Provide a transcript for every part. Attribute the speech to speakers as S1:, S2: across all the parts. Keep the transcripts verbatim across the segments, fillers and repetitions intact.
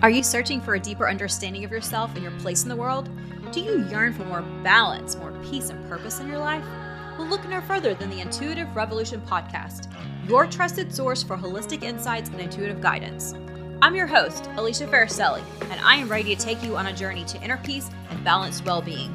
S1: Are you searching for a deeper understanding of yourself and your place in the world? Do you yearn for more balance, more peace, and purpose in your life? Well, look no further than the Intuitive Revolution podcast, your trusted source for holistic insights and intuitive guidance. I'm your host, Alicia Faracelli, and I am ready to take you on a journey to inner peace and balanced well-being.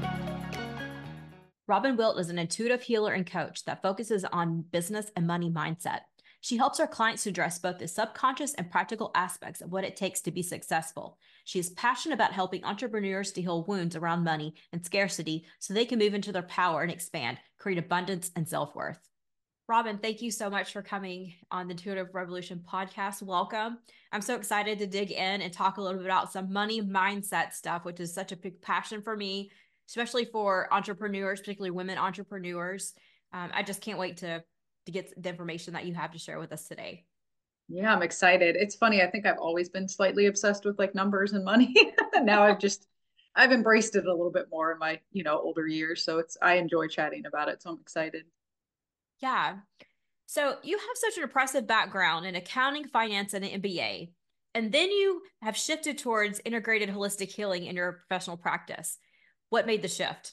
S1: Robin Wilt is an intuitive healer and coach that focuses on business and money mindset. She helps her clients to address both the subconscious and practical aspects of what it takes to be successful. She is passionate about helping entrepreneurs to heal wounds around money and scarcity so they can move into their power and expand, create abundance and self-worth. Robin, thank you so much for coming on the Intuitive Revolution podcast. Welcome. I'm so excited to dig in and talk a little bit about some money mindset stuff, which is such a big passion for me, especially for entrepreneurs, particularly women entrepreneurs. Um, I just can't wait to to get the information that you have to share with us today.
S2: Yeah, I'm excited. It's funny. I think I've always been slightly obsessed with like numbers and money. Now I've just I've embraced it a little bit more in my, you know, older years. So it's I enjoy chatting about it. So I'm excited.
S1: Yeah. So you have such an impressive background in accounting, finance, and an M B A. And then you have shifted towards integrated holistic healing in your professional practice. What made the shift?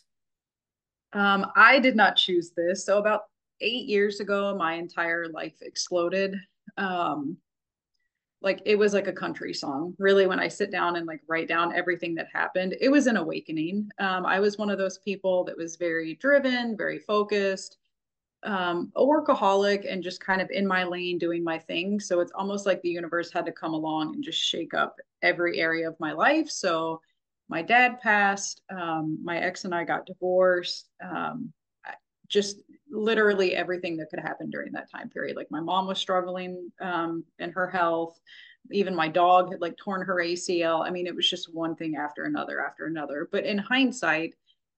S2: Um, I did not choose this. So about eight years ago, my entire life exploded. Um, like it was like a country song. Really, when I sit down and like write down everything that happened, it was an awakening. Um, I was one of those people that was very driven, very focused, um, a workaholic, and just kind of in my lane doing my thing. So it's almost like the universe had to come along and just shake up every area of my life. So my dad passed, um, my ex and I got divorced, um, just literally everything that could happen during that time period. Like my mom was struggling um, in her health. Even my dog had like torn her A C L. I mean, it was just one thing after another after another. But in hindsight,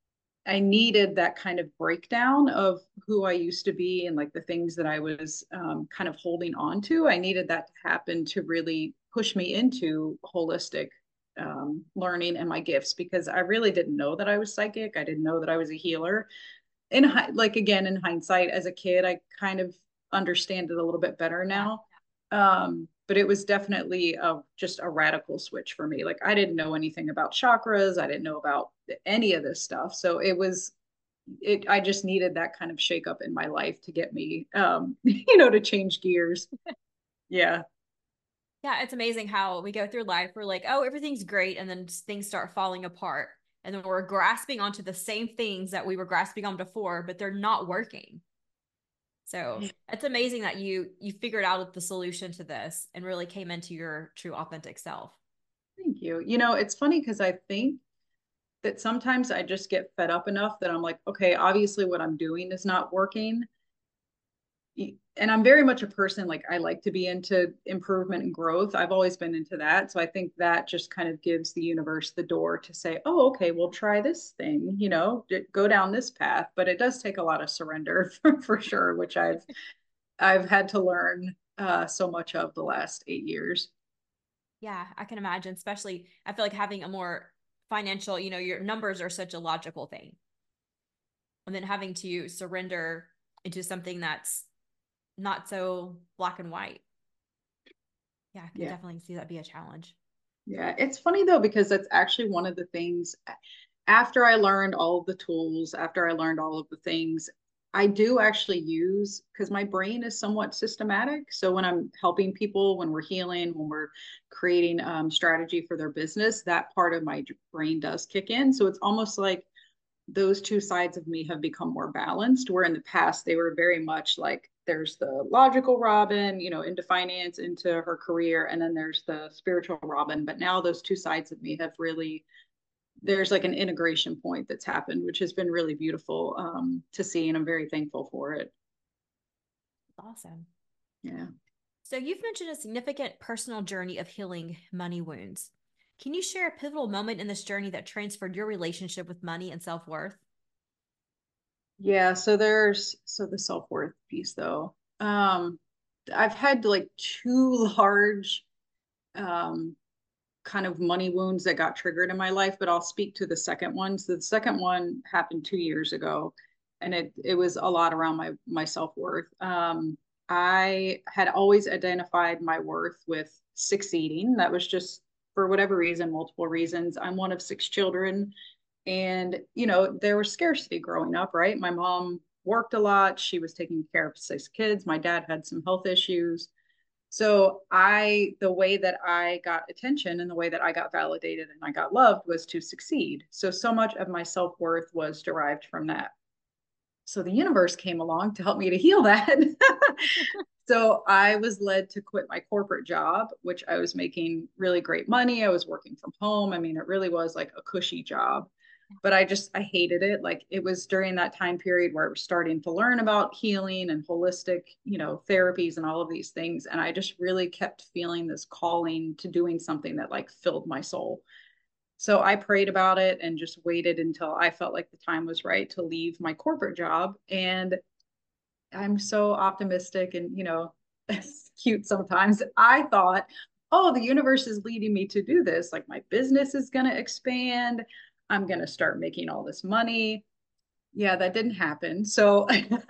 S2: I needed that kind of breakdown of who I used to be and like the things that I was um, kind of holding on to. I needed that to happen to really push me into holistic um, learning and my gifts because I really didn't know that I was psychic. I didn't know that I was a healer. In like again in hindsight, as a kid, I kind of understand it a little bit better
S1: Yeah.
S2: now. Um, but it was definitely a, just a radical switch for me. Like I didn't know anything about chakras. I didn't know about any of this stuff. So it was, it, I just needed that kind of shakeup in my life to get me, um, you know, to change gears. Yeah.
S1: Yeah, it's amazing how we go through life. We're like, oh, everything's great. And then things start falling apart. And then we're grasping onto the same things that we were grasping on before, but they're not working. So it's amazing that you you figured out the solution to this and really came into your true authentic self.
S2: Thank you. You know, it's funny because I think that sometimes I just get fed up enough that I'm like, okay, obviously what I'm doing is not working. And I'm very much a person like I like to be into improvement and growth. I've always been into that. So I think that just kind of gives the universe the door to say, oh, okay, we'll try this thing, you know, go down this path. But it does take a lot of surrender for, for sure, which I've I've had to learn uh, so much of the last eight years.
S1: Yeah, I can imagine, especially I feel like having a more financial, you know, your numbers are such a logical thing. And then having to surrender into something that's not so black and white. Yeah, I can
S2: Yeah.
S1: definitely see that be a challenge.
S2: Yeah. It's funny though, because that's actually one of the things after I learned all of the tools, after I learned all of the things, I do actually use because my brain is somewhat systematic. So when I'm helping people, when we're healing, when we're creating um, strategy for their business, that part of my brain does kick in. So it's almost like those two sides of me have become more balanced, where in the past they were very much like there's the logical Robin, you know, into finance, into her career, and then there's the spiritual Robin. But now those two sides of me have really there's like an integration point that's happened, which has been really beautiful um, to see, and I'm very thankful for it.
S1: Awesome.
S2: Yeah.
S1: So you've mentioned a significant personal journey of healing money wounds. Can you share a pivotal moment in this journey that transferred your relationship with money and self-worth?
S2: Yeah. So there's so the self worth piece though. Um, I've had like two large um, kind of money wounds that got triggered in my life, but I'll speak to the second one. So the second one happened two years ago, and it it was a lot around my my self worth. Um, I had always identified my worth with succeeding. That was just for whatever reason, multiple reasons. I'm one of six children. And, you know, there was scarcity growing up, right? My mom worked a lot. She was taking care of six kids. My dad had some health issues. So I, the way that I got attention and the way that I got validated and I got loved was to succeed. So, so much of my self-worth was derived from that. So the universe came along to help me to heal that. So I was led to quit my corporate job, which I was making really great money. I was working from home. I mean, it really was like a cushy job, but I just, I hated it. Like it was during that time period where I was starting to learn about healing and holistic, you know, therapies and all of these things. And I just really kept feeling this calling to doing something that like filled my soul. So I prayed about it and just waited until I felt like the time was right to leave my corporate job. And I'm so optimistic and, you know, it's cute sometimes. I thought, oh, the universe is leading me to do this. Like my business is going to expand. I'm going to start making all this money. Yeah, that didn't happen. So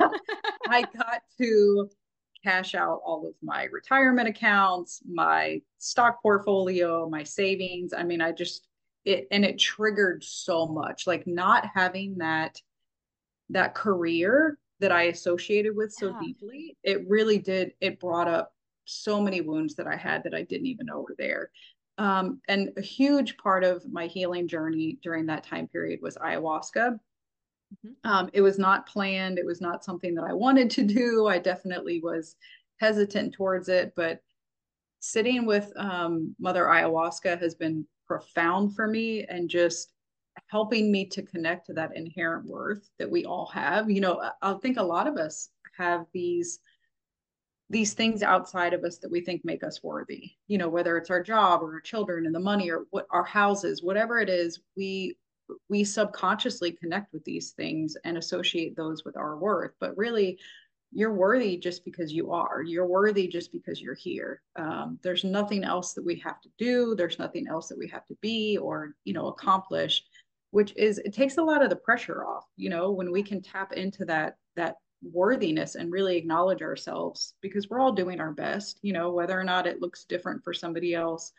S2: I got to cash out all of my retirement accounts, my stock portfolio, my savings. I mean, I just, it, and it triggered so much, like not having that that career that I associated with so
S1: Yeah.
S2: deeply, it really did, it brought up so many wounds that I had that I didn't even know were there. Um, and a huge part of my healing journey during that time period was ayahuasca.
S1: Mhm.
S2: Um, it was not planned. It was not something that I wanted to do. I definitely was hesitant towards it, but sitting with um, Mother Ayahuasca has been profound for me and just helping me to connect to that inherent worth that we all have. You know, I think a lot of us have these these things outside of us that we think make us worthy. You know, whether it's our job or our children and the money or what our houses, whatever it is, we we subconsciously connect with these things and associate those with our worth. But really, you're worthy just because you are. You're worthy just because you're here. Um, there's nothing else that we have to do. There's nothing else that we have to be or, you know, accomplish, which is, it takes a lot of the pressure off, you know, when we can tap into that, that worthiness and really acknowledge ourselves because we're all doing our best, you know, whether or not it looks different for somebody else.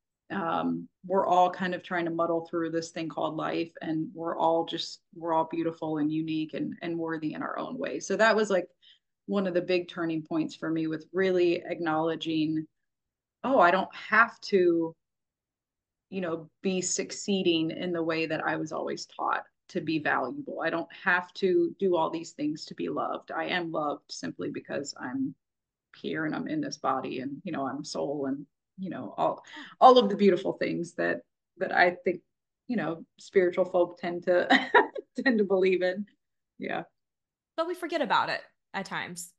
S2: Um, we're all kind of trying to muddle through this thing called life and we're all just, we're all beautiful and unique and, and worthy in our own way. So that was like one of the big turning points for me with really acknowledging, oh, I don't have to, you know, be succeeding in the way that I was always taught to be valuable. I don't have to do all these things to be loved. I am loved simply because I'm here and I'm in this body and, you know, I'm a soul and, you know, all all of the beautiful things that that I think, you know, spiritual folk tend to tend to believe in. Yeah.
S1: But we forget about it at times.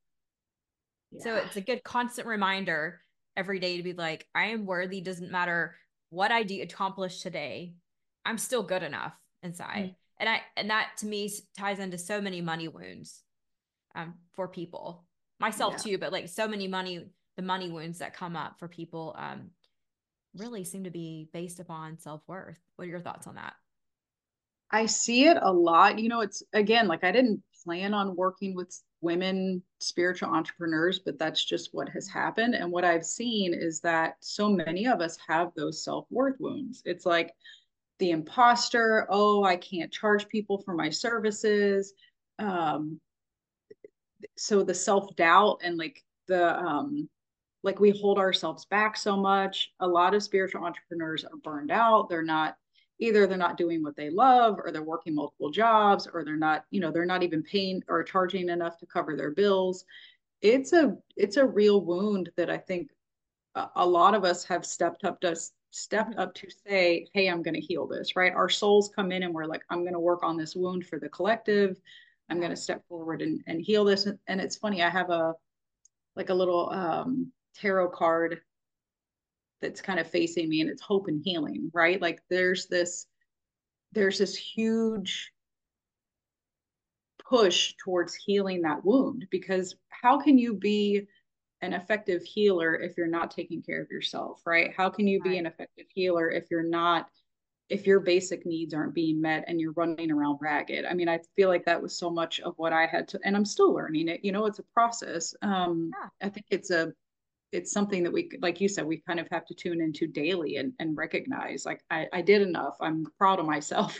S1: So
S2: Yeah.
S1: it's a good constant reminder every day to be like, I am worthy. Doesn't matter what I do accomplish today. I'm still good enough inside.
S2: Mm.
S1: And I and that to me ties into so many money wounds um, for people, myself
S2: Yeah.
S1: too. But like so many money, the money wounds that come up for people um, really seem to be based upon self worth. What are your thoughts on that?
S2: I see it a lot. You know, it's again, like I didn't plan on working with women spiritual entrepreneurs, but that's just what has happened. And what I've seen is that so many of us have those self-worth wounds. It's like the imposter, oh, I can't charge people for my services. Um, so the self-doubt and like the um like we hold ourselves back so much. A lot of spiritual entrepreneurs are burned out. They're not either they're not doing what they love or they're working multiple jobs or they're not, you know, they're not even paying or charging enough to cover their bills. It's a it's a real wound that I think a, a lot of us have stepped up to stepped
S1: Mhm.
S2: up to say, hey, I'm going to heal this, right? Our souls come in and we're like, I'm going to work on this wound for the collective. I'm
S1: Yeah.
S2: going to step forward and, and heal this. And it's funny, I have a like a little um tarot card that's kind of facing me and it's hope and healing, right? Like there's this there's this huge push towards healing that wound because how can you be an effective healer if you're not taking care of yourself, right? How can you be
S1: Right.
S2: an effective healer if you're not if your basic needs aren't being met and you're running around ragged? I mean, I feel like that was so much of what I had to, and I'm still learning it. You know, it's a process. Um,
S1: Yeah.
S2: I think it's a it's something that we, like you said, we kind of have to tune into daily and, and recognize like, I, I did enough. I'm proud of myself.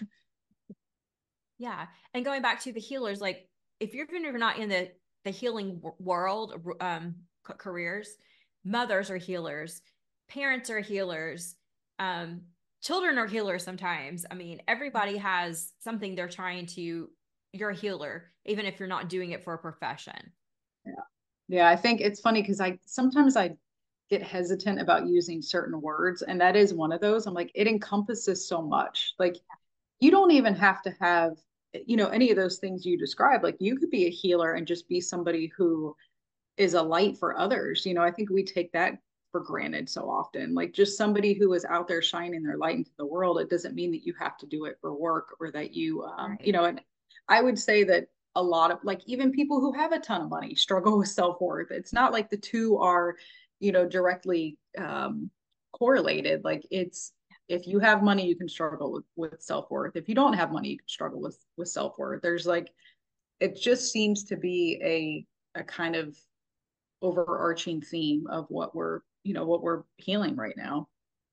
S1: Yeah. And going back to the healers, like if you're even if you're not in the the healing world, um, careers, mothers are healers, parents are healers, um, children are healers sometimes. I mean, everybody has something they're trying to, you're a healer, even if you're not doing it for a profession.
S2: Yeah. Yeah. I think it's funny because I sometimes I get hesitant about using certain words. And that is one of those. I'm like, it encompasses so much. Like you don't even have to have, you know, any of those things you described. Like you could be a healer and just be somebody who is a light for others. You know, I think we take that for granted so often. Like just somebody who is out there shining their light into the world. It doesn't mean that you have to do it for work or that you, um, you
S1: Right.
S2: know, and I would say that a lot of like even people who have a ton of money struggle with self-worth. It's not like the two are, you know, directly um, correlated. Like it's, if you have money, you can struggle with, with self-worth. If you don't have money, you can struggle with, with self-worth. There's like, it just seems to be a, a kind of overarching theme of what we're, you know, what we're healing right now.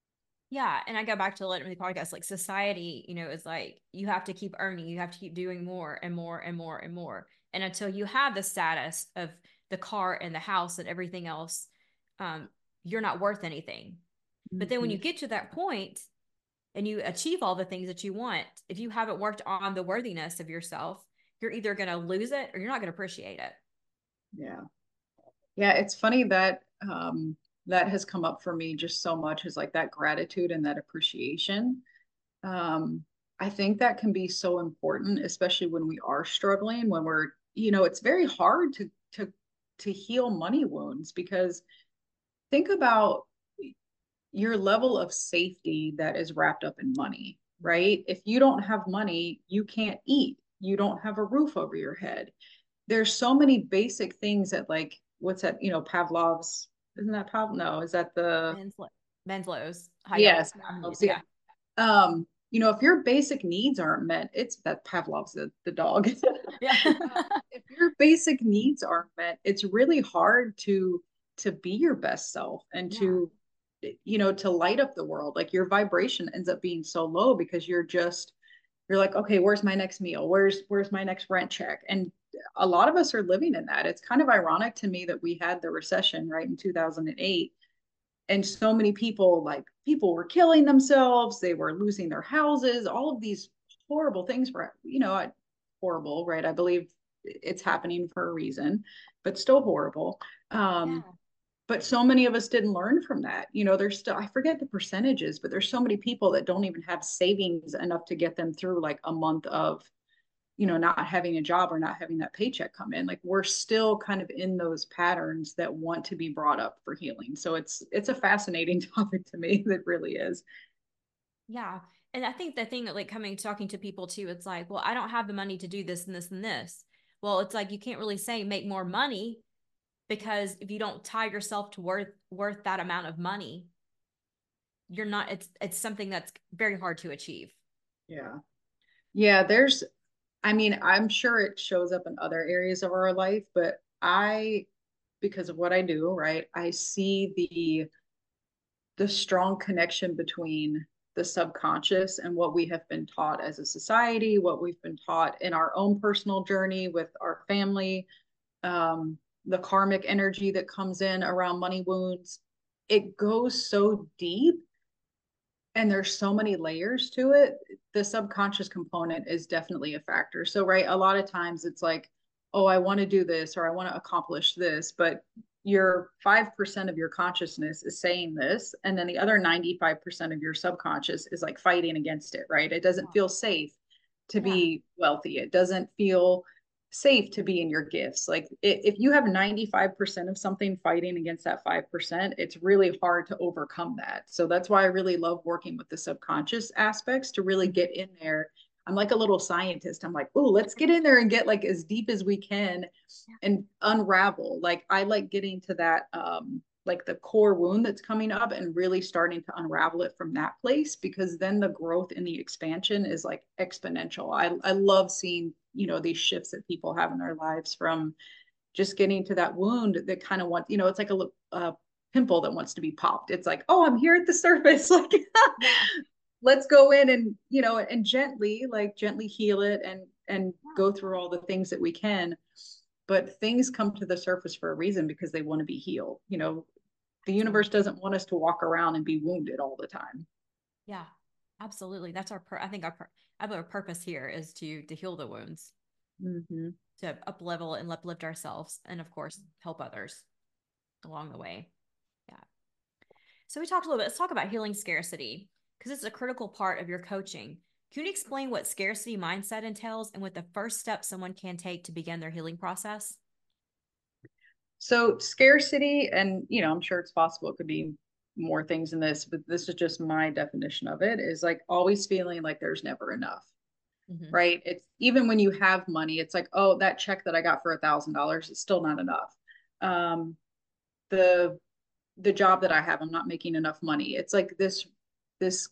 S1: Yeah. And I go back to the the podcast, like society, you know, is like you have to keep earning, you have to keep doing more and more and more and more. And until you have the status of the car and the house and everything else, um, you're not worth anything. But then when
S2: Mm-hmm.
S1: you get to that point and you achieve all the things that you want, if you haven't worked on the worthiness of yourself, you're either going to lose it or you're not going to appreciate it.
S2: Yeah. Yeah. It's funny that, um, that has come up for me just so much is like that gratitude and that appreciation. Um, I think that can be so important, especially when we are struggling, when we're, you know, it's very hard to, to, to heal money wounds because think about your level of safety that is wrapped up in money, right? If you don't have money, you can't eat. You don't have a roof over your head. There's so many basic things that like what's that, you know, Pavlov's, isn't that Pav? No, is that the
S1: Maslow's
S2: yes,
S1: hierarchy of needs.
S2: Pavlov's, yeah.
S1: Yeah.
S2: Um, you know, if your basic needs aren't met, it's that Pavlov's the, the dog.
S1: Yeah.
S2: um, if your basic needs aren't met, it's really hard to to be your best self and
S1: Yeah.
S2: to you know to light up the world. Like your vibration ends up being so low because you're just you're like, okay, where's my next meal? Where's where's my next rent check? And a lot of us are living in that. It's kind of ironic to me that we had the recession right in two thousand eight and so many people like people were killing themselves, they were losing their houses, all of these horrible things were, you know, horrible, right? I believe it's happening for a reason, but still horrible. Um,
S1: Yeah.
S2: but so many of us didn't learn from that. You know, there's still, I forget the percentages, but there's so many people that don't even have savings enough to get them through like a month of, you know, not having a job or not having that paycheck come in. Like we're still kind of in those patterns that want to be brought up for healing. So it's it's a fascinating topic to me. That really is.
S1: Yeah. And I think the thing that like coming talking to people too, it's like, well, I don't have the money to do this and this and this. Well, it's like you can't really say make more money because if you don't tie yourself to worth worth that amount of money, you're not it's it's something that's very hard to achieve.
S2: Yeah. Yeah, there's I mean, I'm sure it shows up in other areas of our life, but I because of what I do, right? I see the the strong connection between the subconscious and what we have been taught as a society, what we've been taught in our own personal journey with our family, um, the karmic energy that comes in around money wounds. It goes so deep and there's so many layers to it. The subconscious component is definitely a factor. So, right, a lot of times it's like, oh, I want to do this or I want to accomplish this, but your five percent of your consciousness is saying this. And then the other ninety-five percent of your subconscious is like fighting against it, right? It doesn't feel safe to
S1: Yeah.
S2: be wealthy. It doesn't feel safe to be in your gifts. Like if you have ninety-five percent of something fighting against that five percent, it's really hard to overcome that. So that's why I really love working with the subconscious aspects to really get in there. I'm like a little scientist. I'm like, oh, let's get in there and get like as deep as we can and unravel. Like I like getting to that um like the core wound that's coming up and really starting to unravel it from that place because then the growth and the expansion is like exponential. I I love seeing, you know, these shifts that people have in their lives from just getting to that wound that kind of want, you know, it's like a, a pimple that wants to be popped. It's like, oh, I'm here at the surface. Like,
S1: Yeah.
S2: let's go in and, you know, and gently, like gently heal it and, and
S1: Yeah.
S2: go through all the things that we can. But things come to the surface for a reason because they want to be healed. You know, the universe
S1: Absolutely.
S2: doesn't want us to walk around and be wounded all the time.
S1: Yeah. Absolutely. That's our, pur- I think our, pur- I have our purpose here is to, to heal the wounds,
S2: Mm-hmm.
S1: to up level and uplift ourselves. And of course, help others along the way. Yeah. So we talked a little bit. Let's talk about healing scarcity because it's a critical part of your coaching. Can you explain what scarcity mindset entails and what the first step someone can take to begin their healing process?
S2: So scarcity, and you know, I'm sure it's possible it could be more things in this, but this is just my definition of it, is like always feeling like there's never enough,
S1: Mm-hmm.
S2: right? It's even when you have money, it's like, oh, that check that I got for a thousand dollars is still not enough. Um, the the job that I have, I'm not making enough money. It's like this this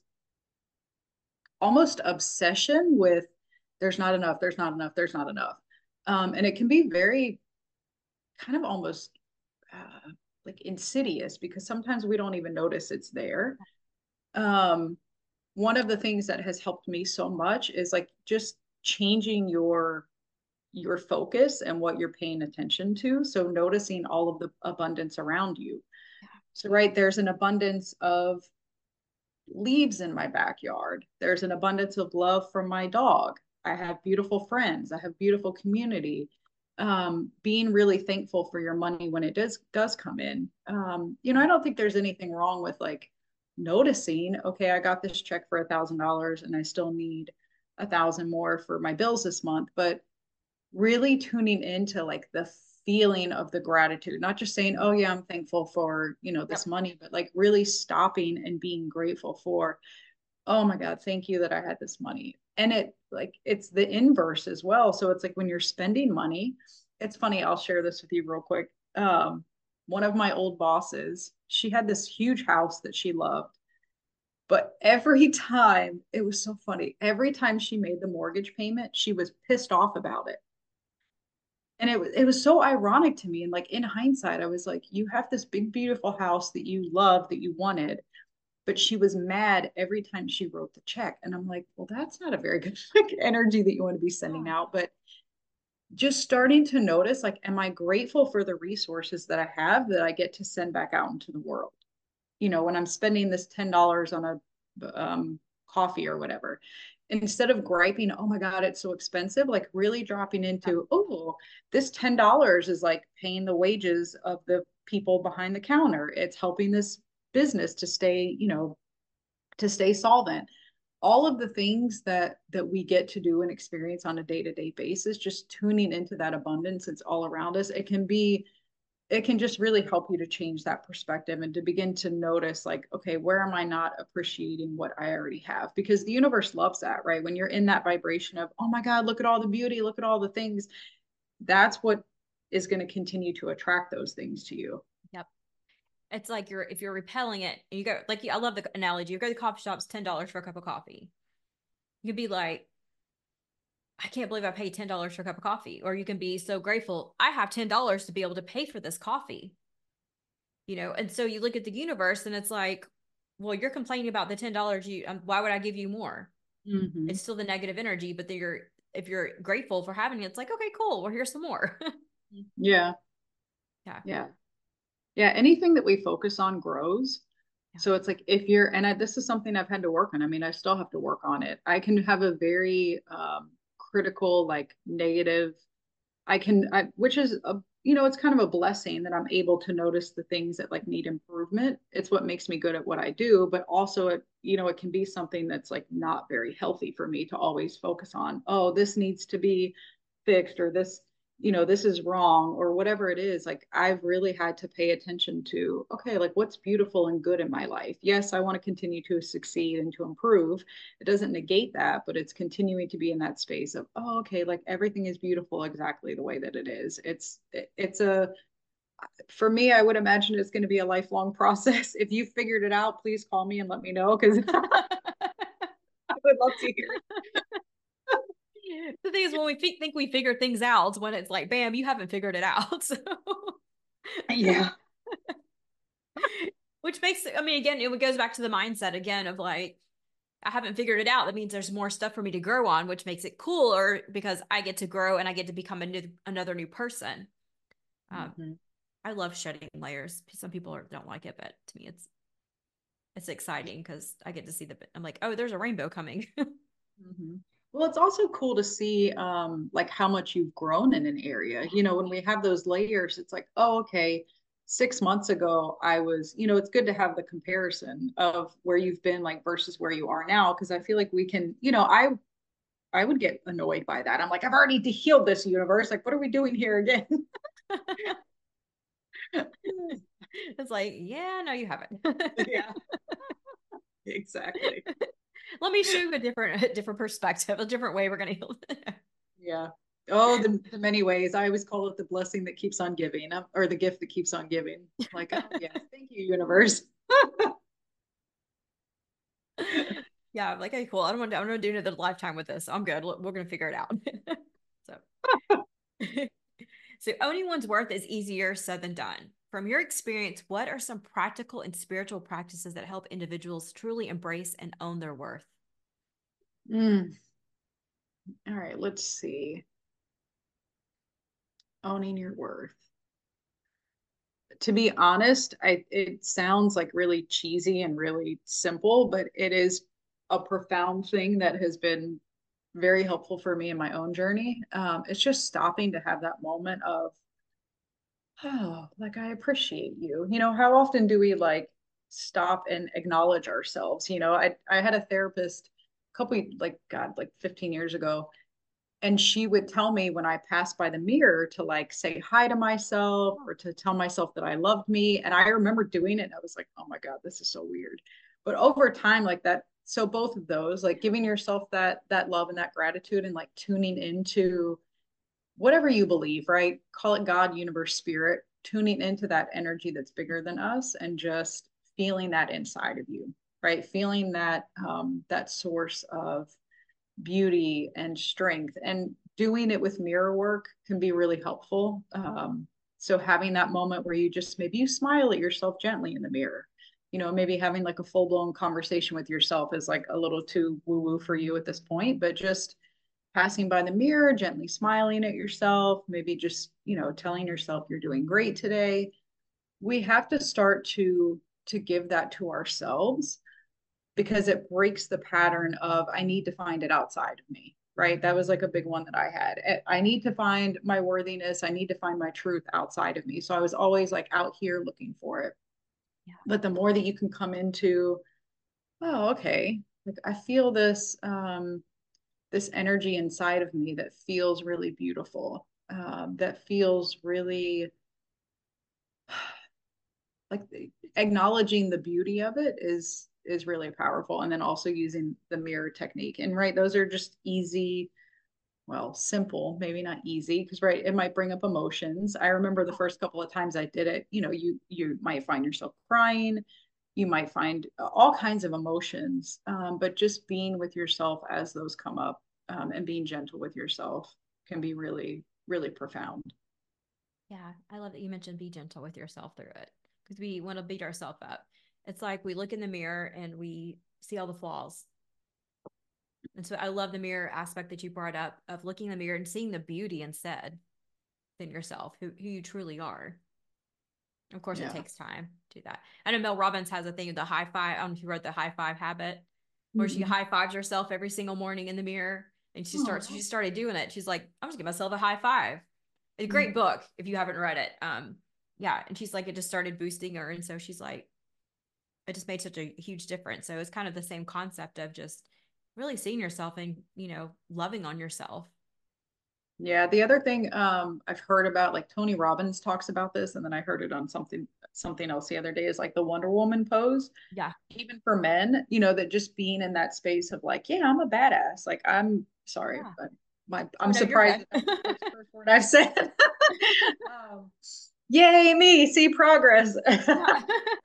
S2: almost obsession with there's not enough, there's not enough, there's not enough. Um, and it can be very kind of almost uh, like insidious because sometimes we don't even notice it's there. Um, one of the things that has helped me so much is like just changing your your focus and what you're paying attention to. So noticing all of the abundance around you. So right there's an abundance of leaves in my backyard. There's an abundance of love from my dog. I have beautiful friends. I have beautiful community. Um, being really thankful for your money when it does does come in. Um, you know, I don't think there's anything wrong with like noticing, okay, I got this check for a thousand dollars and I still need a thousand more for my bills this month, but really tuning into like the feeling of the gratitude, not just saying, oh yeah, I'm thankful for, you know, this
S1: Yep.
S2: money, but like really stopping and being grateful for, oh my God, thank you that I had this money. And it like it's the inverse as well. So it's like when you're spending money, it's funny, I'll share this with you real quick. Um, one of my old bosses, she had this huge house that she loved. But every time, it was so funny. Every time she made the mortgage payment, she was pissed off about it. And it was it was so ironic to me. And like in hindsight, I was like, you have this big, beautiful house that you love, that you wanted, but she was mad every time she wrote the check. And I'm like, well, that's not a very good like energy that you want to be sending
S1: Yeah.
S2: out. But just starting to notice, like, am I grateful for the resources that I have that I get to send back out into the world? You know, when I'm spending this ten dollars on a um, coffee or whatever, instead of griping, oh my God, it's so expensive, like really dropping
S1: Yep.
S2: into, oh, this ten dollars is like paying the wages of the people behind the counter. It's helping this business to stay, you know, to stay solvent. All of the things that that we get to do and experience on a day-to-day basis, just tuning into that abundance, it's all around us. It can be it can just really help you to change that perspective and to begin to notice like, okay, where am I not appreciating what I already have? Because the universe loves that, right? When you're in that vibration of, oh my God, look at all the beauty, look at all the things, that's what is going to continue to attract those things to you.
S1: Yep. It's like you're if you're repelling it, and you go like I love the analogy. You go to the coffee shop's ten dollars for a cup of coffee. You could be like, I can't believe I paid ten dollars for a cup of coffee. Or you can be so grateful, I have ten dollars to be able to pay for this coffee. You know, and so you look at the universe and it's like, well, you're complaining about the ten dollars you um, why would I give you more?
S2: Mm-hmm.
S1: It's still the negative energy, but you're if you're grateful for having it, it's like, okay, cool. Well, here's some more.
S2: Yeah.
S1: Yeah.
S2: Yeah. Yeah. Anything that we focus on grows.
S1: Yeah.
S2: So it's like if you're, and I, this is something I've had to work on. I mean, I still have to work on it. I can have a very um, critical, like negative I can, I, which is a, you know, it's kind of a blessing that I'm able to notice the things that like need improvement. It's what makes me good at what I do, but also it, you know, it can be something that's like not very healthy for me to always focus on. Oh, this needs to be fixed, or this, you know, this is wrong, or whatever it is. Like I've really had to pay attention to, okay, like what's beautiful and good in my life. Yes, I want to continue to succeed and to improve. It doesn't negate that, but it's continuing to be in that space of, oh, okay, like everything is beautiful exactly the way that it is. It's it, it's a for me, I would imagine it's going to be a lifelong process. If you figured it out, please call me and let me know because I would love to hear it.
S1: The thing is, when we think we figure things out, when it's like, bam, you haven't figured it out. So
S2: Yeah.
S1: mean, again, it goes back to the mindset again of like, I haven't figured it out. That means there's more stuff for me to grow on, which makes it cooler because I get to grow and I get to become a new, another new person. Um,
S2: Mm-hmm.
S1: I love shedding layers. Some people are, don't like it, but to me, it's it's exciting because I get to see the. I'm like, oh, there's a rainbow coming.
S2: Mm-hmm. Well, it's also cool to see um like how much you've grown in an area. You know, when we have those layers, it's like, oh, okay, six months ago I was, you know, it's good to have the comparison of where you've been like versus where you are now. Cause I feel like we can, you know, I I would get annoyed by that. I'm like, I've already healed this universe. Like, what are we doing here again?
S1: It's like, yeah, no, you haven't.
S2: Yeah, exactly.
S1: Let me show you a different, a different perspective, a different way we're gonna heal.
S2: Yeah. Oh, the, the many ways. I always call it the blessing that keeps on giving, uh, or the gift that keeps on giving. Like, oh yes, thank you, universe.
S1: Yeah, I'm like, okay, cool. I don't want to, I'm gonna do another lifetime with this. I'm good. We're gonna figure it out. So, so owning one's worth is easier said than done. From your experience, what are some practical and spiritual practices that help individuals truly embrace and own their worth?
S2: Mm. All right, let's see. Owning your worth. To be honest, I it sounds like really cheesy and really simple, but it is a profound thing that has been very helpful for me in my own journey. Um, it's just stopping to have that moment of, oh, like I appreciate you. You know, how often do we like stop and acknowledge ourselves? You know, I I had a therapist a couple like God, like fifteen years ago, and she would tell me when I passed by the mirror to like say hi to myself or to tell myself that I loved me. And I remember doing it and I was like, oh my God, this is so weird. But over time, like that, so both of those, like giving yourself that that love and that gratitude and like tuning into whatever you believe, right? Call it God, universe, spirit, tuning into that energy that's bigger than us and just feeling that inside of you, right? Feeling that um, that source of beauty and strength, and doing it with mirror work can be really helpful. Um, so having that moment where you just maybe you smile at yourself gently in the mirror, you know, maybe having like a full blown conversation with yourself is like a little too woo woo for you at this point, but just passing by the mirror, gently smiling at yourself, maybe just, you know, telling yourself you're doing great today. We have to start to to give that to ourselves because it breaks the pattern of I need to find it outside of me, right? That was like a big one that I had. I need to find my worthiness. I need to find my truth outside of me. So I was always like out here looking for it.
S1: Yeah.
S2: But the more that you can come into, oh, okay, like I feel this um this energy inside of me that feels really beautiful, um, that feels really like acknowledging the beauty of it is is really powerful. And then also using the mirror technique. And right, those are just easy, well, simple, maybe not easy, because right, it might bring up emotions. I remember the first couple of times I did it, you know, you you might find yourself crying, you might find all kinds of emotions, um, but just being with yourself as those come up, um, and being gentle with yourself can be really, really profound.
S1: Yeah, I love that you mentioned be gentle with yourself through it because we want to beat ourselves up. It's like we look in the mirror and we see all the flaws. And so I love the mirror aspect that you brought up of looking in the mirror and seeing the beauty instead than yourself, who, who you truly are. Of course, it
S2: Yeah.
S1: takes time to do that. I know Mel Robbins has a thing, the high five. I don't know if you wrote the high five habit, where she
S2: Mm-hmm.
S1: high fives herself every single morning in the mirror. And she starts,
S2: Oh.
S1: she started doing it. She's like, I'm just give myself a high five. A great
S2: Mm-hmm.
S1: book if you haven't read it. Um, yeah. And she's like, it just started boosting her. And so she's like, it just made such a huge difference. So it's kind of the same concept of just really seeing yourself and, you know, loving on yourself.
S2: Yeah, the other thing um, I've heard about, like Tony Robbins talks about this, and then I heard it on something something else the other day, is like the Wonder Woman pose.
S1: Yeah.
S2: Even for men, you know, that just being in that space of like, yeah, I'm a badass. Like I'm sorry,
S1: Yeah.
S2: but my
S1: Oh
S2: I'm
S1: no, you're
S2: surprised
S1: good.
S2: that that's the first, first word I've said. um, Yay, me, see progress.
S1: Yeah.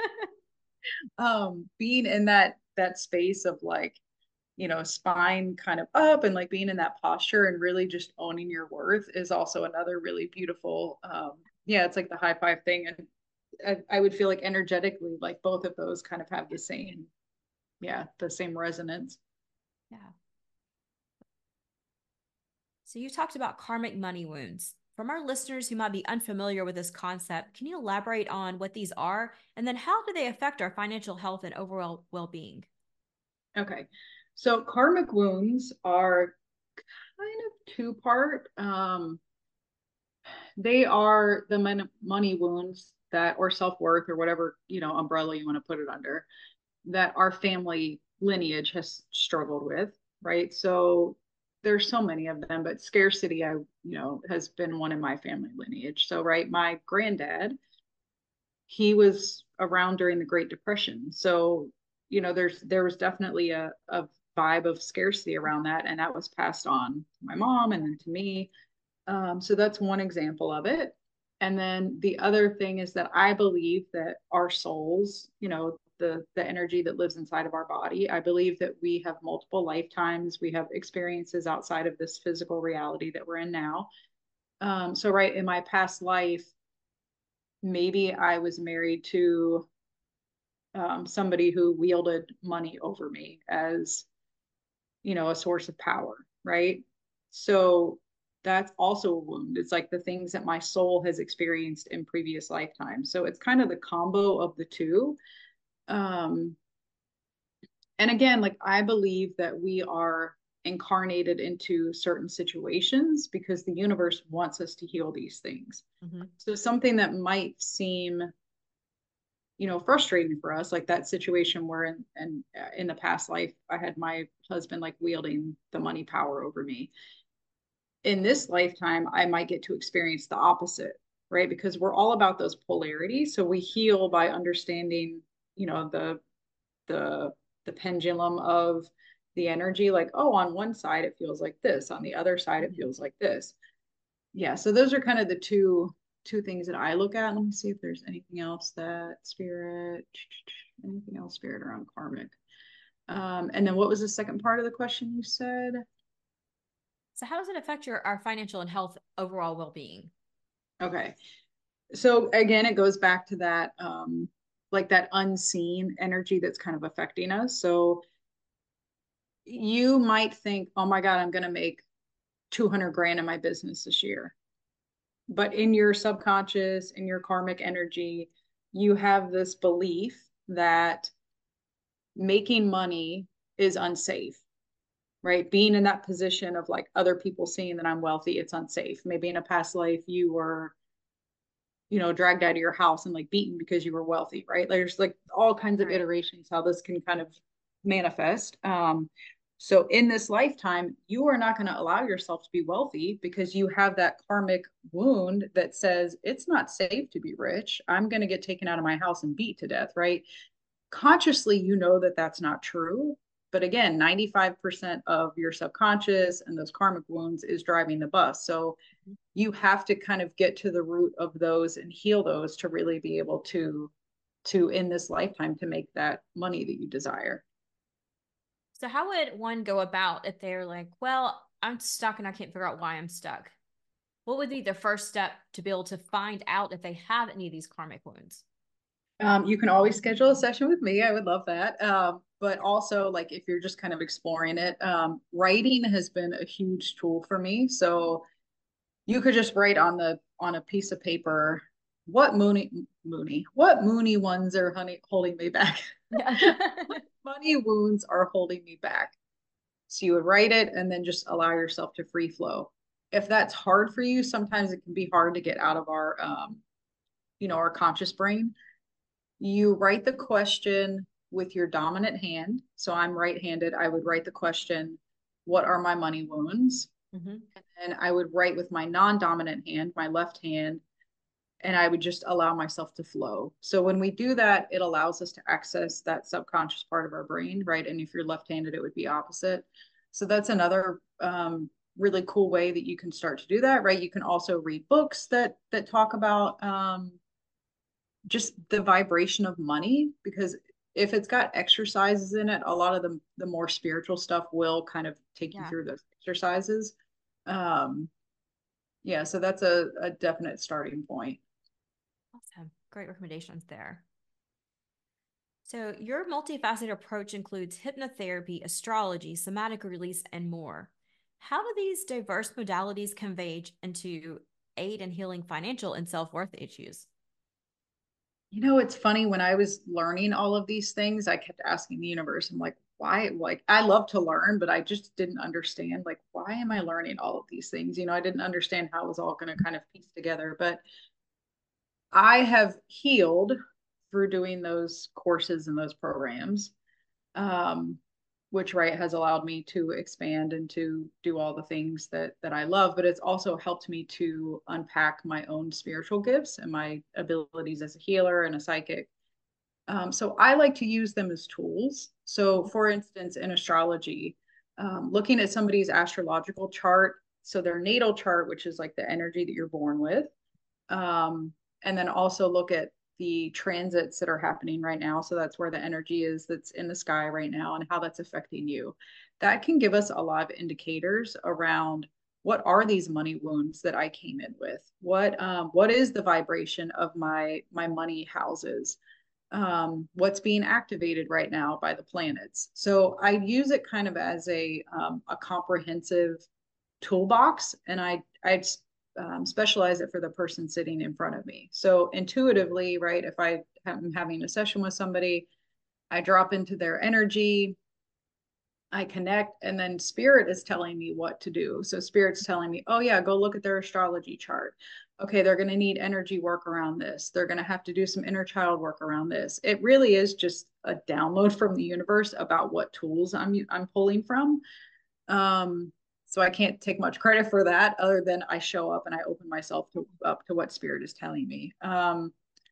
S2: um, being in that that space of like, you know, spine kind of up and like being in that posture and really just owning your worth is also another really beautiful um yeah, it's like the high five thing. And I, I would feel like energetically, like both of those kind of have the same, yeah, the same resonance.
S1: Yeah. So you talked about karmic money wounds. From our listeners who might be unfamiliar with this concept, can you elaborate on what these are and then how do they affect our financial health and overall well-being?
S2: Okay. So karmic wounds are kind of two part. Um, they are the mon- money wounds that, or self-worth, or whatever, you know, umbrella you want to put it under, that our family lineage has struggled with, right? So there's so many of them, but scarcity, I, you know, has been one in my family lineage. So, right, my granddad, he was around during the Great Depression. So, you know, there's there was definitely a, a vibe of scarcity around that, and that was passed on to my mom and then to me. Um, so that's one example of it. And then the other thing is that I believe that our souls, you know, the the energy that lives inside of our body, I believe that we have multiple lifetimes. We have experiences outside of this physical reality that we're in now. Um, so right in my past life, maybe I was married to um, somebody who wielded money over me as, you know, a source of power, right? So that's also a wound. It's like the things that my soul has experienced in previous lifetimes. So it's kind of the combo of the two. Um, and again, like I believe that we are incarnated into certain situations because the universe wants us to heal these things.
S1: Mm-hmm.
S2: So something that might seem, you know, frustrating for us, like that situation where in, in, in the past life, I had my husband like wielding the money power over me. In this lifetime, I might get to experience the opposite, right? Because we're all about those polarities. So we heal by understanding, you know, the the the pendulum of the energy. Like, oh, on one side it feels like this, on the other side it
S1: Mm-hmm.
S2: feels like this. Yeah. So those are kind of the two two things that I look at. Let me see if there's anything else that spirit, anything else spirit around karmic. Um, and then what was the second part of the question you said?
S1: So how does it affect your our financial and health overall well-being?
S2: Okay. So again, it goes back to that um like that unseen energy that's kind of affecting us. So you might think, oh my God, I'm gonna make two hundred grand in my business this year. But in your subconscious, in your karmic energy, you have this belief that making money is unsafe, right? Being in that position of like other people seeing that I'm wealthy, it's unsafe. Maybe in a past life you were, you know, dragged out of your house and like beaten because you were wealthy, right? There's like all kinds of
S1: Right.
S2: iterations how this can kind of manifest. Um, so in this lifetime, you are not going to allow yourself to be wealthy because you have that karmic wound that says it's not safe to be rich. I'm going to get taken out of my house and beat to death, right? Consciously, you know that that's not true. But again, ninety-five percent of your subconscious and those karmic wounds is driving the bus. So you have to kind of get to the root of those and heal those to really be able to to in this lifetime to make that money that you desire.
S1: So how would one go about if they're like, well, I'm stuck and I can't figure out why I'm stuck? What would be the first step to be able to find out if they have any of these karmic wounds?
S2: Um, you can always schedule a session with me. I would love that. Um, but also, like if you're just kind of exploring it, um, writing has been a huge tool for me. So you could just write on the on a piece of paper what moony moony what moony ones are honey holding me back.
S1: Yeah.
S2: Money wounds are holding me back. So you would write it and then just allow yourself to free flow. If that's hard for you, sometimes it can be hard to get out of our um, you know, our conscious brain. You write the question with your dominant hand. So I'm right-handed. I would write the question, what are my money wounds?
S1: Mm-hmm.
S2: And I would write with my non-dominant hand, my left hand, and I would just allow myself to flow. So when we do that, it allows us to access that subconscious part of our brain, right? And if you're left-handed, it would be opposite. So that's another um, really cool way that you can start to do that, right? You can also read books that that talk about um, just the vibration of money, because if it's got exercises in it, a lot of the the more spiritual stuff will kind of take you
S1: Yeah.
S2: through those exercises. Um, yeah, so that's a, a definite starting point.
S1: Awesome. Great recommendations there. So, your multifaceted approach includes hypnotherapy, astrology, somatic release, and more. How do these diverse modalities converge into aid in healing financial and self worth issues?
S2: You know, it's funny when I was learning all of these things, I kept asking the universe, I'm like, why? Like, I love to learn, but I just didn't understand, like, why am I learning all of these things? You know, I didn't understand how it was all going to kind of piece together. But I have healed through doing those courses and those programs, um, which right has allowed me to expand and to do all the things that that I love. But it's also helped me to unpack my own spiritual gifts and my abilities as a healer and a psychic. Um, so I like to use them as tools. So, for instance, in astrology, um, looking at somebody's astrological chart, so their natal chart, which is like the energy that you're born with, um, and then also look at the transits that are happening right now. So that's where the energy is that's in the sky right now and how that's affecting you. That can give us a lot of indicators around what are these money wounds that I came in with? What um, what is the vibration of my my money houses? Um, what's being activated right now by the planets? So I use it kind of as a um, a comprehensive toolbox, and I I um, specialize it for the person sitting in front of me. So intuitively, right, if I am having a session with somebody, I drop into their energy, I connect, and then spirit is telling me what to do. So spirit's telling me, oh yeah, go look at their astrology chart. Okay, they're going to need energy work around this. They're going to have to do some inner child work around this. It really is just a download from the universe about what tools I'm I'm pulling from. Um, so I can't take much credit for that other than I show up and I open myself to, up to what spirit is telling me. Um,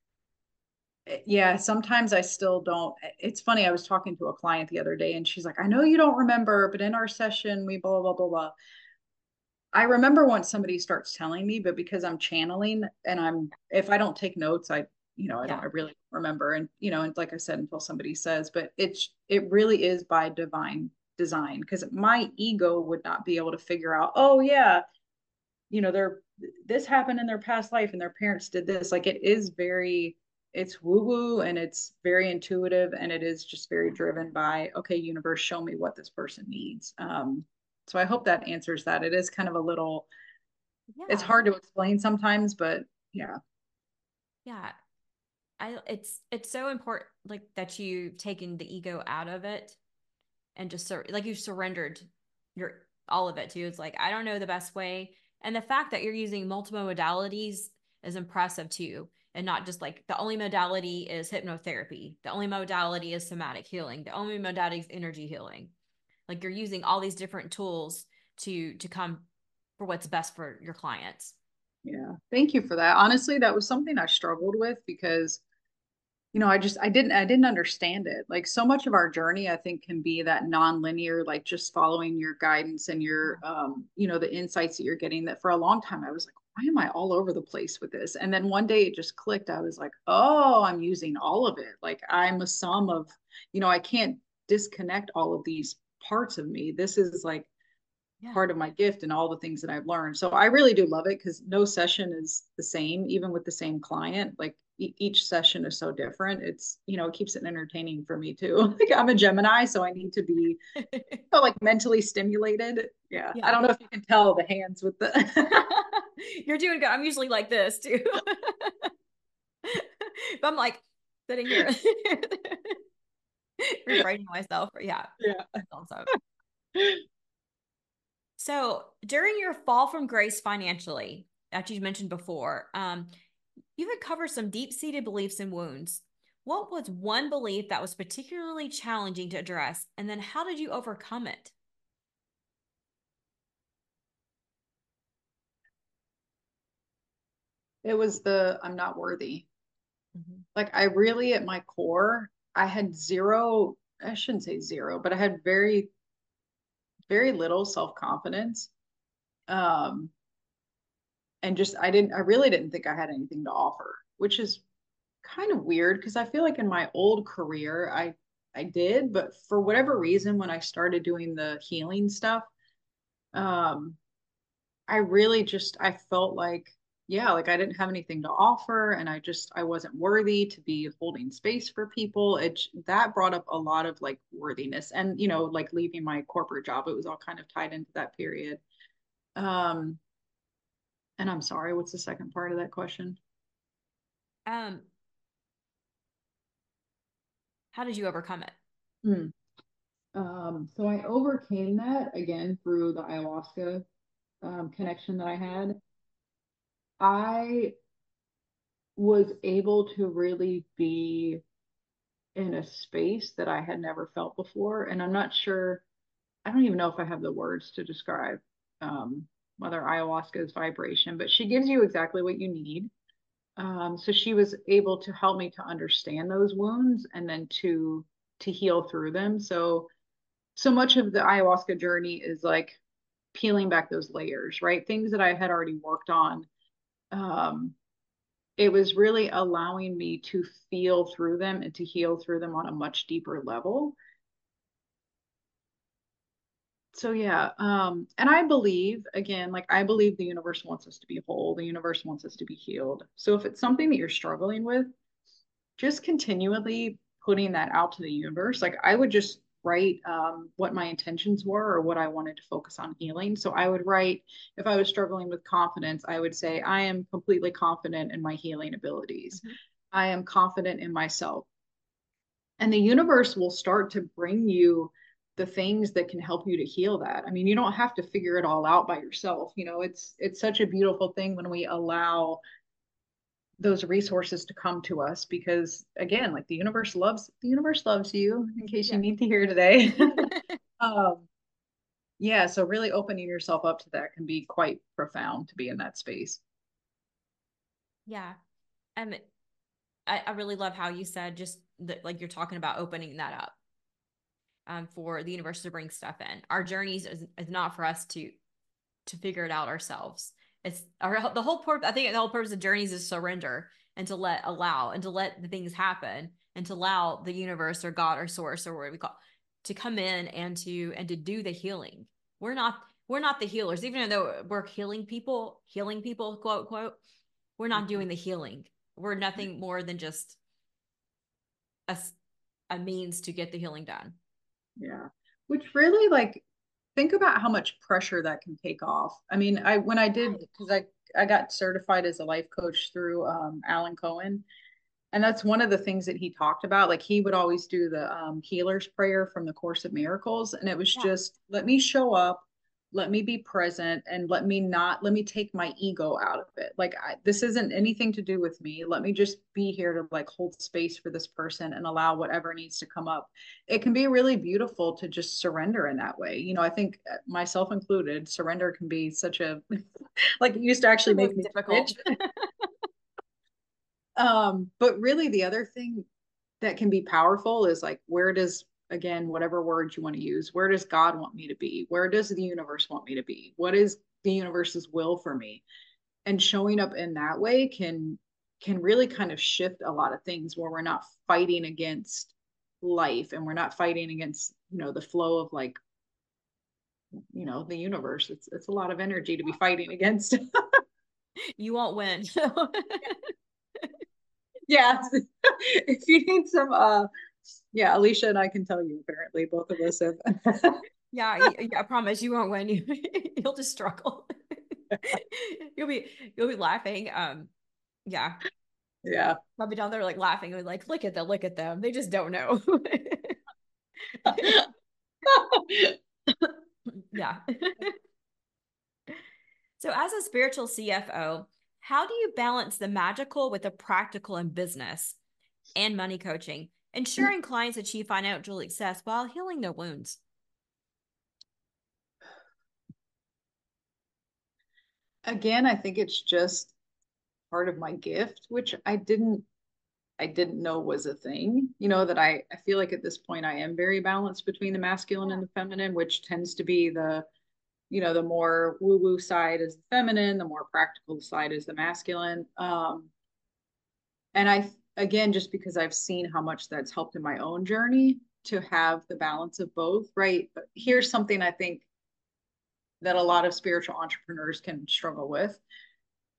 S2: yeah, sometimes I still don't. It's funny. I was talking to a client the other day and she's like, I know you don't remember, but in our session, we blah, blah, blah, blah. I remember once somebody starts telling me, but because I'm channeling and I'm, if I don't take notes, I, you know, I don't,
S1: Yeah.
S2: I really remember. And, you know, and like I said, until somebody says, but it's, it really is by divine design because my ego would not be able to figure out, oh, yeah, you know, they're, this happened in their past life and their parents did this. Like it is very, it's woo woo and it's very intuitive and it is just very driven by, okay, universe, show me what this person needs. Um, so I hope that answers that. It is kind of a little, it's
S1: Yeah.
S2: hard to explain sometimes, but yeah.
S1: Yeah. I it's it's so important like that you've taken the ego out of it and just sur- like you've surrendered your all of it to. It's like I don't know the best way. And the fact that you're using multiple modalities is impressive too. And not just like the only modality is hypnotherapy. The only modality is somatic healing. The only modality is energy healing. Like you're using all these different tools to to come for what's best for your clients.
S2: Yeah. Thank you for that. Honestly, that was something I struggled with because you know, I just I didn't I didn't understand it. Like so much of our journey, I think, can be that non-linear, like just following your guidance and your um, you know, the insights that you're getting that for a long time I was like, why am I all over the place with this? And then one day it just clicked. I was like, oh, I'm using all of it. Like I'm a sum of, you know, I can't disconnect all of these parts of me. This is like
S1: Yeah.
S2: part of my gift and all the things that I've learned. So I really do love it because no session is the same, even with the same client. Like e- each session is so different. It's, you know, it keeps it entertaining for me too. Like I'm a Gemini, so I need to be oh, like mentally stimulated. Yeah. I
S1: Yeah.
S2: don't know if you can tell the hands with the
S1: You're doing good. I'm usually like this too. But I'm like sitting here refraining myself. Yeah.
S2: yeah.
S1: Also. So during your fall from grace financially, that you mentioned before, um, you had covered some deep-seated beliefs and wounds. What was one belief that was particularly challenging to address? And then how did you overcome it?
S2: It was the I'm not worthy.
S1: Mhm.
S2: Like I really at my core, I had zero, I shouldn't say zero, but I had very, very little self-confidence. Um, and just I didn't I really didn't think I had anything to offer, which is kind of weird because I feel like in my old career I I did, but for whatever reason when I started doing the healing stuff, um I really just I felt like yeah, like I didn't have anything to offer and I just I wasn't worthy to be holding space for people. It that brought up a lot of like worthiness and you know, like leaving my corporate job, it was all kind of tied into that period. Um, and I'm sorry, what's the second part of that question?
S1: Um, how did you overcome it?
S2: Hmm. Um, so I overcame that again through the ayahuasca um, connection that I had. I was able to really be in a space that I had never felt before. And I'm not sure, I don't even know if I have the words to describe um, whether ayahuasca is vibration, but she gives you exactly what you need. Um, so she was able to help me to understand those wounds and then to to heal through them. So so much of the ayahuasca journey is like peeling back those layers, right? Things that I had already worked on. Um, it was really allowing me to feel through them and to heal through them on a much deeper level. So yeah, um, and I believe again, like I believe the universe wants us to be whole, the universe wants us to be healed. So if it's something that you're struggling with, just continually putting that out to the universe. Like I would just write um, what my intentions were or what I wanted to focus on healing. So I would write, if I was struggling with confidence, I would say, I am completely confident in my healing abilities.
S1: Mhm.
S2: I am confident in myself. And the universe will start to bring you the things that can help you to heal that. I mean, you don't have to figure it all out by yourself. You know, it's it's such a beautiful thing when we allow those resources to come to us because again, like the universe loves the universe loves you in case you
S1: Yeah.
S2: need to hear today. um yeah, so really opening yourself up to that can be quite profound to be in that space.
S1: Yeah. Um, I, I really love how you said just that, like you're talking about opening that up um, for the universe to bring stuff in. Our journeys is, is not for us to to figure it out ourselves. It's our the whole purpose. I think the whole purpose of journeys is surrender and to let allow and to let the things happen and to allow the universe or God or source or whatever we call to come in and to and to do the healing. We're not we're not the healers, even though we're healing people, healing people, quote quote. We're not doing the healing. We're nothing more than just a, a means to get the healing done.
S2: Yeah, which really like think about how much pressure that can take off. I mean, I when I did
S1: Right.
S2: because I I got certified as a life coach through um, Alan Cohen. And that's one of the things that he talked about. Like he would always do the um, healer's prayer from the Course of Miracles. And it was
S1: Yeah.
S2: just, let me show up, let me be present, and let me not, let me take my ego out of it. Like I, this isn't anything to do with me. Let me just be here to like hold space for this person and allow whatever needs to come up. It can be really beautiful to just surrender in that way. You know, I think uh, myself included, surrender can be such a, like it used to actually
S1: The
S2: make
S1: most
S2: me
S1: difficult.
S2: twitch. Um, but really the other thing that can be powerful is like where does again whatever words you want to use, where does God want me to be, where does the universe want me to be, what is the universe's will for me, and showing up in that way can can really kind of shift a lot of things where we're not fighting against life and we're not fighting against you know the flow of like you know the universe. It's it's a lot of energy to be fighting against.
S1: You won't win.
S2: Yeah. If you need some uh yeah, Alicia and I can tell you apparently both of us have.
S1: Yeah, I, I promise you won't win. You you'll just struggle. You'll be you'll be laughing. Um, yeah,
S2: Yeah.
S1: I'll be down there like laughing and like, look at them, look at them. They just don't know. Yeah. So, as a spiritual C F O, how do you balance the magical with the practical in business and money coaching, ensuring clients achieve financial success while healing their wounds?
S2: Again, I think it's just part of my gift, which I didn't I didn't know was a thing. You know, that I I feel like at this point I am very balanced between the masculine and the feminine, which tends to be the, you know, the more woo-woo side is the feminine, the more practical side is the masculine. Um, and I again, just because I've seen how much that's helped in my own journey to have the balance of both, right? But here's something I think that a lot of spiritual entrepreneurs can struggle with.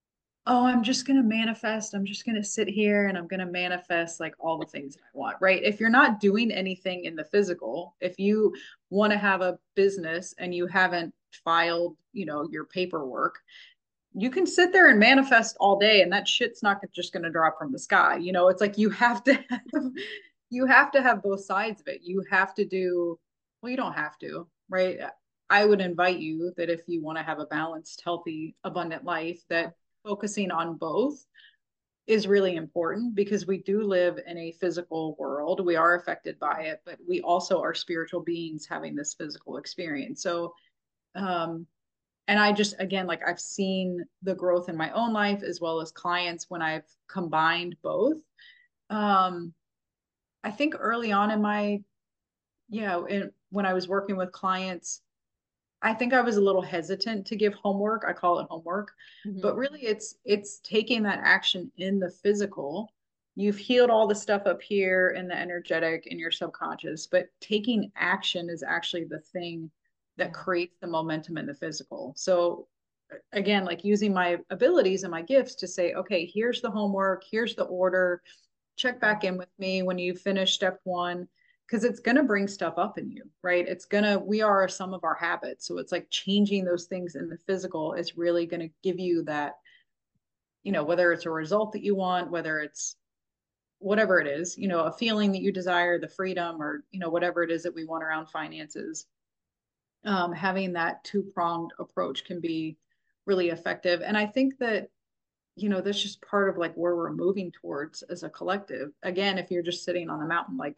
S2: oh, I'm just going to manifest. I'm just going to sit here and I'm going to manifest like all the things that I want, right? If you're not doing anything in the physical, if you want to have a business and you haven't filed, you know, your paperwork, you can sit there and manifest all day and that shit's not just going to drop from the sky. You know, it's like you have to have, you have to have both sides of it. You have to do, well, you don't have to, right? I would invite you that if you want to have a balanced, healthy, abundant life, that focusing on both is really important because we do live in a physical world. We are affected by it, but we also are spiritual beings having this physical experience. So, um, and I just, again, like I've seen the growth in my own life as well as clients when I've combined both. Um, I think early on in my, you know, in, when I was working with clients, I think I was a little hesitant to give homework. I call it homework,
S1: Mm-hmm.
S2: but really it's it's taking that action in the physical. You've healed all the stuff up here in the energetic in your subconscious, but taking action is actually the thing that
S1: Yeah.
S2: creates the momentum in the physical. So again, like using my abilities and my gifts to say, okay, here's the homework, here's the order. Check back in with me when you finish step one because it's going to bring stuff up in you, right? It's going to, we are a sum of our habits. So it's like changing those things in the physical is really going to give you that, you know, whether it's a result that you want, whether it's whatever it is, you know, a feeling that you desire, the freedom, or, you know, whatever it is that we want around finances. Um, having that two pronged approach can be really effective. And I think that, you know, that's just part of like where we're moving towards as a collective. Again, if you're just sitting on the mountain, like,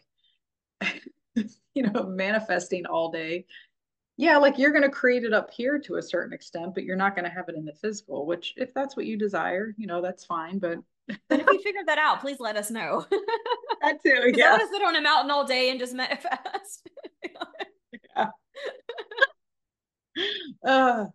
S2: you know, manifesting all day, yeah, like you're going to create it up here to a certain extent, but you're not going to have it in the physical, which if that's what you desire, you know, that's fine. But
S1: But if you figured that out, please let us know.
S2: that too,
S1: Because I
S2: yeah.
S1: want to sit on a mountain all day and just manifest.
S2: Yeah. Uh,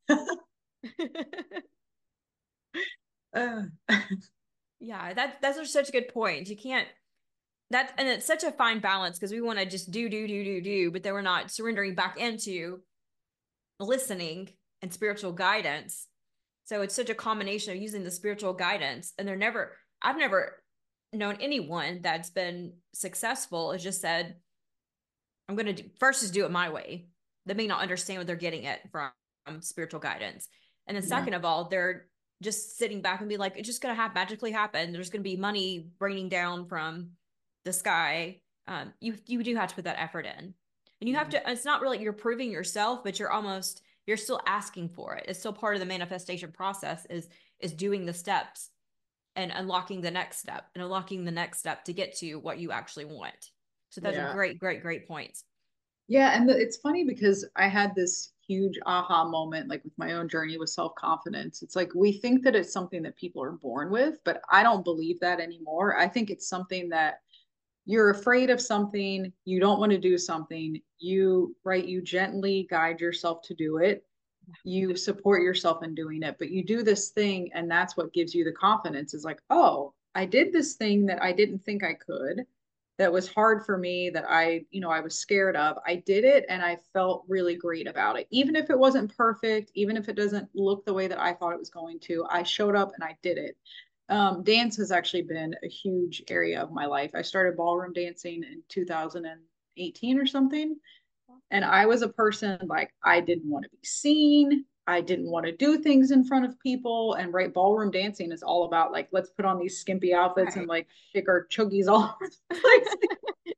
S2: uh.
S1: Yeah, that that's such a good point. You can't that and it's such a fine balance because we want to just do, do, do, do, do, but then we're not surrendering back into listening and spiritual guidance. So it's such a combination of using the spiritual guidance, and they're never, I've never known anyone that's been successful has just said, I'm going to do, first just do it my way. They may not understand what they're getting it from, from spiritual guidance. And then
S2: Yeah.
S1: second of all, they're just sitting back and be like, it's just going to have magically happen. There's going to be money raining down from the sky. Um, you, you do have to put that effort in, and you have
S2: Yeah.
S1: to, it's not really, you're proving yourself, but you're almost, you're still asking for it. It's still part of the manifestation process is, is doing the steps and unlocking the next step and unlocking the next step to get to what you actually want. So those are
S2: Yeah.
S1: great, great, great points.
S2: Yeah. And the, it's funny because I had this huge aha moment, like with my own journey with self confidence. It's like we think that it's something that people are born with, but I don't believe that anymore. I think it's something that you're afraid of something, you don't want to do something, you, right, you gently guide yourself to do it. You support yourself in doing it, but you do this thing, and that's what gives you the confidence is like, oh, I did this thing that I didn't think I could, that was hard for me, that I, you know, I was scared of. I did it and I felt really great about it. Even if it wasn't perfect, even if it doesn't look the way that I thought it was going to, I showed up and I did it. Um, dance has actually been a huge area of my life. I started ballroom dancing in two thousand eighteen or something. And I was a person like I didn't want to be seen. I didn't want to do things in front of people. And right, ballroom dancing is all about like, let's put on these skimpy outfits and
S1: Right.
S2: like shake our chuggies all over the place.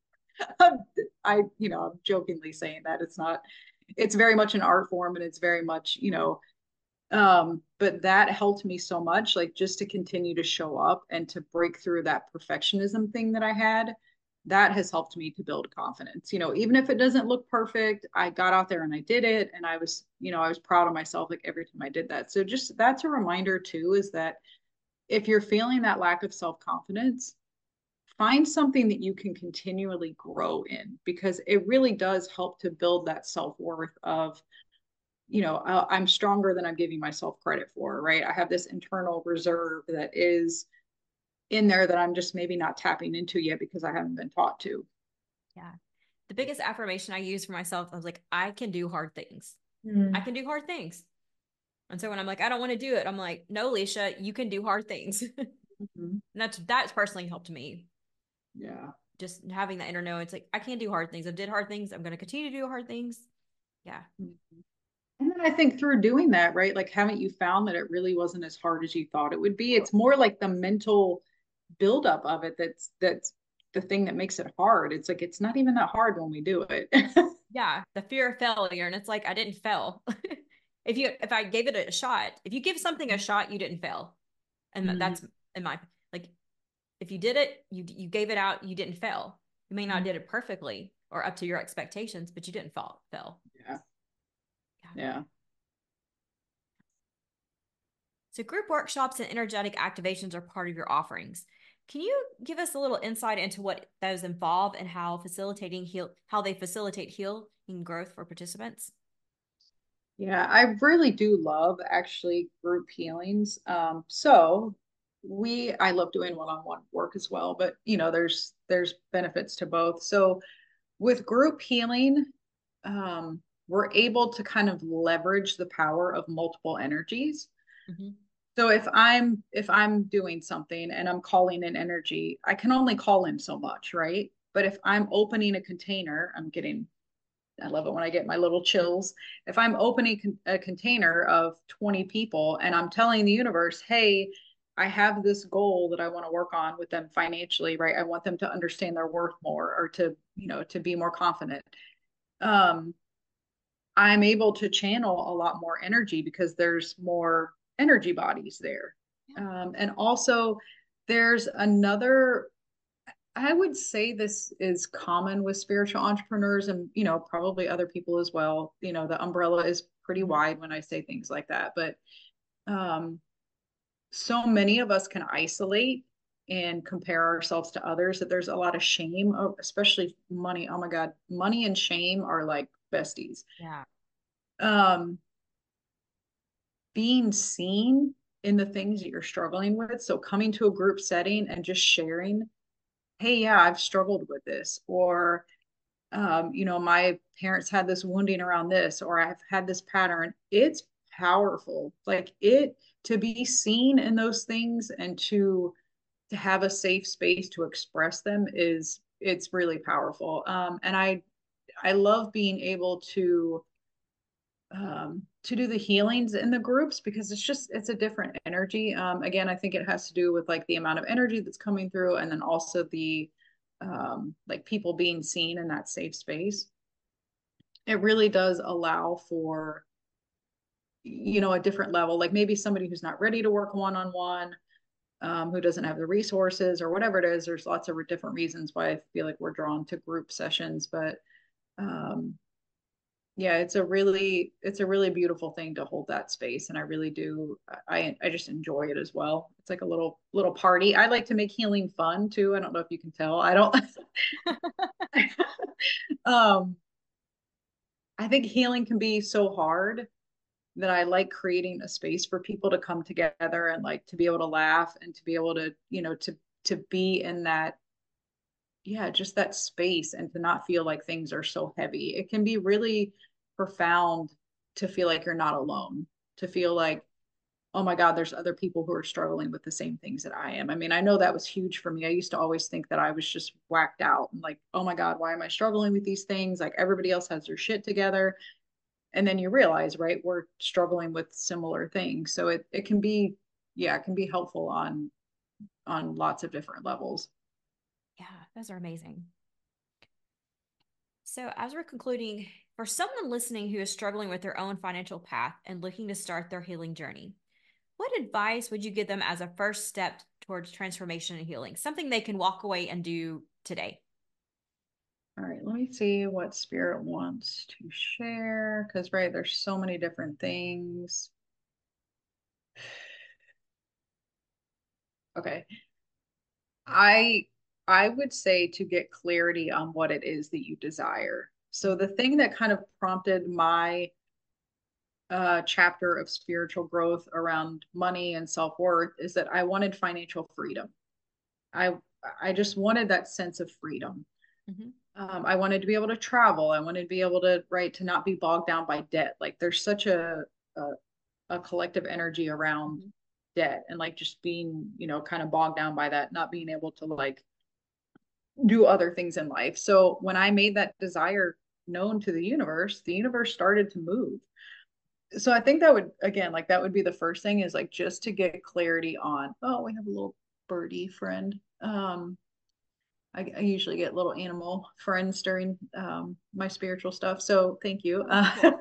S2: I, you know, I'm jokingly saying that it's not, it's very much an art form and it's very much, you know, um, but that helped me so much, like just to continue to show up and to break through that perfectionism thing that I had. That has helped me to build confidence. You know, even if it doesn't look perfect, I got out there and I did it. And I was, you know, I was proud of myself like every time I did that. So just that's a reminder too, is that if you're feeling that lack of self confidence, find something that you can continually grow in because it really does help to build that self worth of, you know, I'm stronger than I'm giving myself credit for, right? I have this internal reserve that is in there that I'm just maybe not tapping into yet because I haven't been taught to.
S1: Yeah. The biggest affirmation I use for myself, I was like, I can do hard things. I
S2: Mm.
S1: can do hard things. And so when I'm like, I don't want to do it, I'm like, no, Alicia, you can do hard things. And
S2: Mhm.
S1: that's that's personally helped me.
S2: Yeah.
S1: Just having that inner knowing, it's like I can do hard things. I've did hard things. I'm going to continue to do hard things. Yeah.
S2: Mhm. And then I think through doing that, right? Like, haven't you found that it really wasn't as hard as you thought it would be? It's more like the mental buildup of it that's that's the thing that makes it hard. It's like it's not even that hard when we do it.
S1: Yeah. The fear of failure. And it's like I didn't fail. if you if I gave it a shot, if you give something a shot, you didn't fail. And
S2: Mhm.
S1: that's in my like if you did it, you you gave it out, you didn't fail. You may not did it perfectly or up to your expectations, but you didn't fall fail.
S2: Yeah.
S1: Yeah.
S2: Yeah.
S1: So group workshops and energetic activations are part of your offerings. Can you give us a little insight into what those involve and how facilitating heal how they facilitate healing growth for participants?
S2: Yeah, I really do love actually group healings. Um, so we I love doing one-on-one work as well, but you know, there's there's benefits to both. So with group healing, um, we're able to kind of leverage the power of multiple energies.
S1: Mm-hmm.
S2: So if I'm if I'm doing something and I'm calling in energy, I can only call in so much, right? But if I'm opening a container, I'm getting I love it when I get my little chills. If I'm opening a container of twenty people and I'm telling the universe, hey, I have this goal that I want to work on with them financially, right? I want them to understand their worth more or to, you know, to be more confident. Um, I'm able to channel a lot more energy because there's more energy bodies there.
S1: Yeah.
S2: Um, and also, there's another I would say this is common with spiritual entrepreneurs and, you know, probably other people as well. You know, the umbrella is pretty
S1: Mm-hmm.
S2: wide when I say things like that, but um, so many of us can isolate and compare ourselves to others that there's a lot of shame, especially money. Oh my God, money and shame are like besties.
S1: Yeah.
S2: Um, being seen in the things that you're struggling with. So coming to a group setting and just sharing, hey, yeah, I've struggled with this, or um, you know, my parents had this wounding around this, or I've had this pattern. It's powerful. Like it to be seen in those things and to to have a safe space to express them is it's really powerful. Um, and I I love being able to um, to do the healings in the groups because it's just it's a different energy. Um, again, I think it has to do with like the amount of energy that's coming through, and then also the um, like people being seen in that safe space. It really does allow for you know a different level, like maybe somebody who's not ready to work one on one, um, who doesn't have the resources or whatever it is. There's lots of different reasons why I feel like we're drawn to group sessions, but um, yeah, it's a really it's a really beautiful thing to hold that space, and I really do I I just enjoy it as well. It's like a little little party. I like to make healing fun too. I don't know if you can tell. I don't um I think healing can be so hard that I like creating a space for people to come together and like to be able to laugh and to be able to, you know, to to be in that yeah, just that space and to not feel like things are so heavy. It can be really profound to feel like you're not alone, to feel like, oh my God, there's other people who are struggling with the same things that I am. I mean, I know that was huge for me. I used to always think that I was just whacked out and like, oh my God, why am I struggling with these things? Like everybody else has their shit together. And then you realize, right, we're struggling with similar things. So it it can be, yeah, it can be helpful on on lots of different levels.
S1: Yeah, those are amazing. So, as we're concluding, for someone listening who is struggling with their own financial path and looking to start their healing journey, what advice would you give them as a first step towards transformation and healing? Something they can walk away and do today.
S2: All right, let me see what Spirit wants to share. Because, right, there's so many different things. Okay. I I would say to get clarity on what it is that you desire. So the thing that kind of prompted my uh, chapter of spiritual growth around money and self-worth is that I wanted financial freedom. I I just wanted that sense of freedom.
S1: Mm-hmm.
S2: Um, I wanted to be able to travel. I wanted to be able to, right, to not be bogged down by debt. Like there's such a, a a collective energy around
S1: Mhm.
S2: debt and like just being, you know, kind of bogged down by that, not being able to like do other things in life. So when I made that desire known to the universe, the universe started to move. So I think that would, again, like that would be the first thing is like just to get clarity on, oh, we have a little birdie friend. Um, I, I usually get little animal friends during um, my spiritual stuff. So thank you.
S1: Oh, that's
S2: Uh,
S1: cool.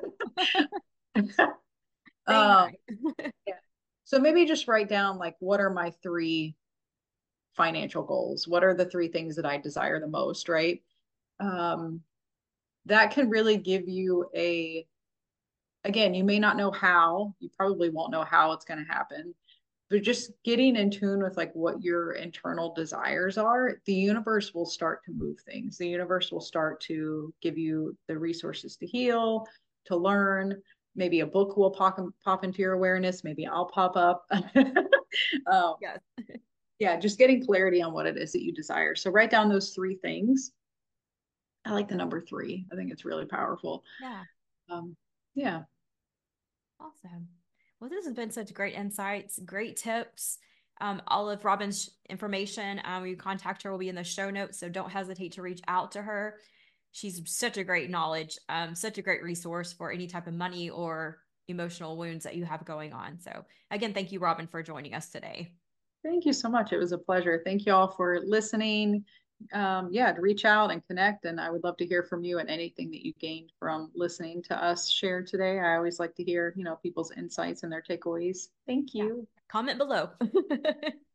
S1: Saying
S2: um,
S1: hi.
S2: yeah. So maybe just write down like what are my three financial goals? What are the three things that I desire the most, right? Um, that can really give you a, again, you may not know how, you probably won't know how it's going to happen, but just getting in tune with like what your internal desires are, the universe will start to move things. The universe will start to give you the resources to heal, to learn. Maybe a book will pop, pop into your awareness. Maybe I'll pop up. um,
S1: Yes.
S2: yeah, just getting clarity on what it is that you desire. So write down those three things. I like the number three. I think it's really powerful.
S1: Yeah.
S2: Um, yeah.
S1: Awesome. Well, this has been such great insights, great tips. Um, all of Robin's information, um, you contact her will be in the show notes, so don't hesitate to reach out to her. She's such a great knowledge, um, such a great resource for any type of money or emotional wounds that you have going on. So, again, thank you, Robin, for joining us today.
S2: Thank you so much. It was a pleasure. Thank you all for listening. Um, yeah, to reach out and connect. And I would love to hear from you and anything that you gained from listening to us share today. I always like to hear, you know, people's insights and their takeaways. Thank
S1: Yeah.
S2: you.
S1: Comment below.